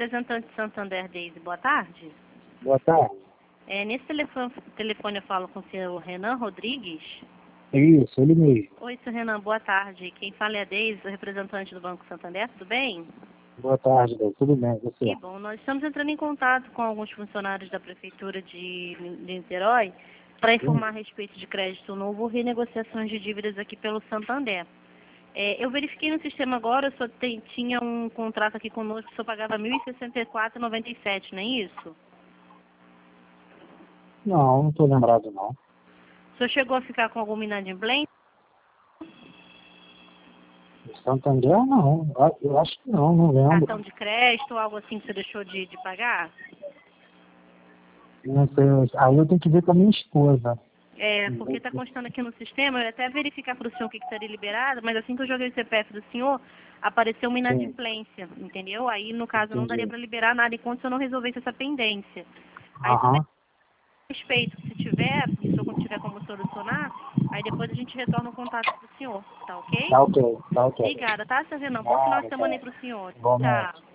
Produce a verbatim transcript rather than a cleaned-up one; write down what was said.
representante de Santander, Deise. Boa tarde. Boa tarde. É, nesse telefone, telefone eu falo com o senhor Renan Rodrigues. Isso, ele mesmo. Oi, senhor Renan, boa tarde. Quem fala é a Deise, representante do Banco Santander, tudo bem? Boa tarde, Deise. Tudo bem, você? Que bom. Nós estamos entrando em contato com alguns funcionários da Prefeitura de, de Niterói para informar a respeito de crédito novo ou renegociações de dívidas aqui pelo Santander. É, eu verifiquei no sistema agora, o senhor tem, tinha um contrato aqui conosco, o senhor pagava mil e sessenta e quatro reais e noventa e sete centavos, não é isso? Não, não estou lembrado, não. O senhor chegou a ficar com alguma inadimplência? Santander, não. Eu eu acho que não, não lembro. Cartão de crédito, algo assim que você deixou de, de pagar? Não sei, aí eu tenho que ver com a minha esposa. É, porque está constando aqui no sistema, eu ia até verificar para o senhor o que que estaria liberado, mas assim que eu joguei o C P F do senhor, apareceu uma inadimplência, entendeu? Aí, no caso, não daria Entendi. para liberar nada enquanto o senhor não resolvesse essa pendência. Aí, se Aham. respeito, se tiver, se o senhor tiver como solucionar, aí depois a gente retorna o contato do senhor, tá ok? Tá ok, tá ok. Obrigada, tá, senhor Renan? Bom final de semana aí pro senhor. Igualmente. Tchau.